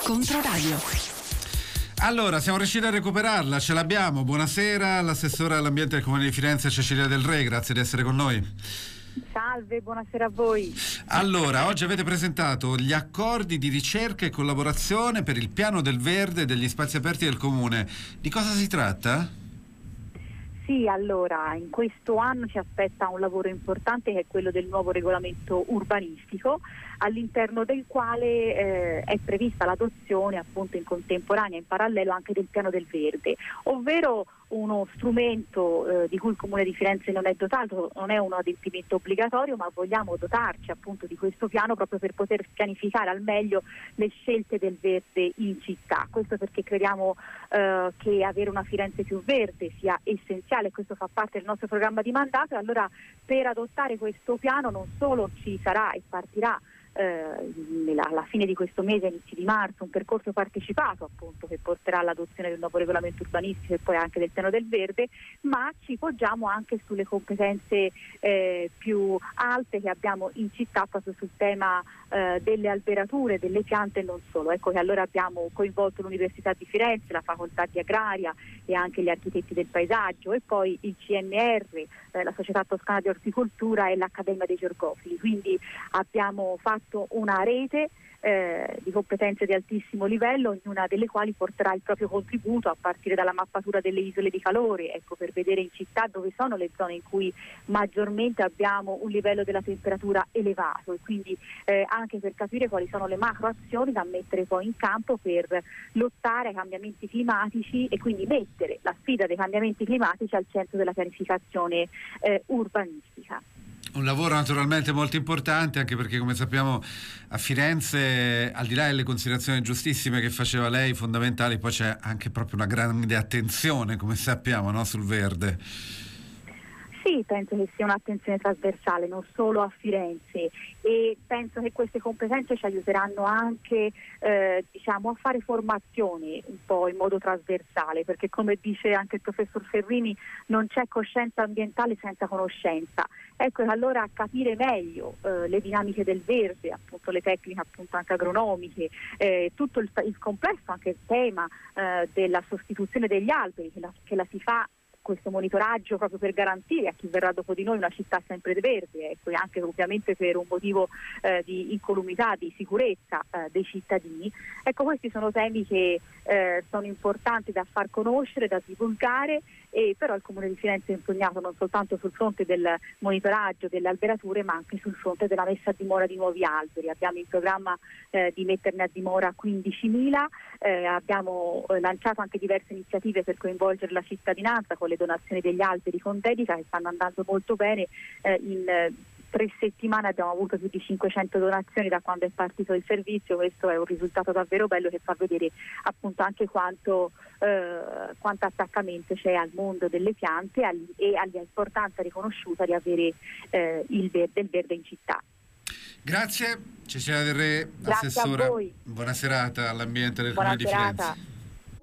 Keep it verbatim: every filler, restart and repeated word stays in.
Controradio. Allora, siamo riusciti a recuperarla, ce l'abbiamo. Buonasera, l'assessore all'ambiente del Comune di Firenze, Cecilia Del Re, grazie di essere con noi. Salve, buonasera a voi. Allora, oggi avete presentato gli accordi di ricerca e collaborazione per il piano del verde degli spazi aperti del Comune. Di cosa si tratta? Sì, allora, in questo anno ci aspetta un lavoro importante che è quello del nuovo regolamento urbanistico, all'interno del quale eh, è prevista l'adozione appunto in contemporanea, in parallelo anche del piano del verde, ovvero uno strumento eh, di cui il Comune di Firenze non è dotato, non è un adempimento obbligatorio, ma vogliamo dotarci appunto di questo piano proprio per poter pianificare al meglio le scelte del verde in città. Questo perché crediamo eh, che avere una Firenze più verde sia essenziale, questo fa parte del nostro programma di mandato, e allora per adottare questo piano non solo ci sarà e partirà Eh, nella, alla fine di questo mese, inizi di marzo, un percorso partecipato appunto che porterà all'adozione del nuovo regolamento urbanistico e poi anche del piano del verde, ma ci poggiamo anche sulle competenze eh, più alte che abbiamo in città proprio sul tema eh, delle alberature, delle piante e non solo. Ecco che allora abbiamo coinvolto l'Università di Firenze, la Facoltà di Agraria e anche gli architetti del paesaggio e poi il C N R, eh, la Società Toscana di Orticoltura e l'Accademia dei Georgofili. Quindi abbiamo fatto una rete eh, di competenze di altissimo livello, ognuna delle quali porterà il proprio contributo a partire dalla mappatura delle isole di calore, ecco, per vedere in città dove sono le zone in cui maggiormente abbiamo un livello della temperatura elevato e quindi eh, anche per capire quali sono le macro azioni da mettere poi in campo per lottare ai cambiamenti climatici e quindi mettere la sfida dei cambiamenti climatici al centro della pianificazione eh, urbanistica. Un lavoro naturalmente molto importante, anche perché, come sappiamo, a Firenze, al di là delle considerazioni giustissime che faceva lei, fondamentali, poi c'è anche proprio una grande attenzione, come sappiamo, no, sul verde. Sì, penso che sia un'attenzione trasversale, non solo a Firenze, e penso che queste competenze ci aiuteranno anche eh, diciamo, a fare formazione un po' in modo trasversale, perché come dice anche il professor Ferrini non c'è coscienza ambientale senza conoscenza. Ecco, allora capire meglio eh, le dinamiche del verde, appunto le tecniche appunto anche agronomiche, eh, tutto il, il complesso anche il tema eh, della sostituzione degli alberi che la, che la si fa, questo monitoraggio proprio per garantire a chi verrà dopo di noi una città sempre verde, ecco, e anche ovviamente per un motivo eh, di incolumità, di sicurezza eh, dei cittadini. Ecco, questi sono temi che eh, sono importanti da far conoscere, da divulgare, e però il Comune di Firenze è impegnato non soltanto sul fronte del monitoraggio delle alberature, ma anche sul fronte della messa a dimora di nuovi alberi. Abbiamo in programma eh, di metterne a dimora quindicimila, eh, abbiamo eh, lanciato anche diverse iniziative per coinvolgere la cittadinanza con le donazioni degli alberi con dedica che stanno andando molto bene. eh, in eh, tre settimane abbiamo avuto più di cinquecento donazioni da quando è partito il servizio. Questo è un risultato davvero bello che fa vedere appunto anche quanto, eh, quanto attaccamento c'è al mondo delle piante e all'importanza riconosciuta di avere eh, il verde, il verde in città. Grazie Cecilia Del Re, Grazie assessora. a voi. Buona serata all'ambiente del Buona Comune di serata. Firenze.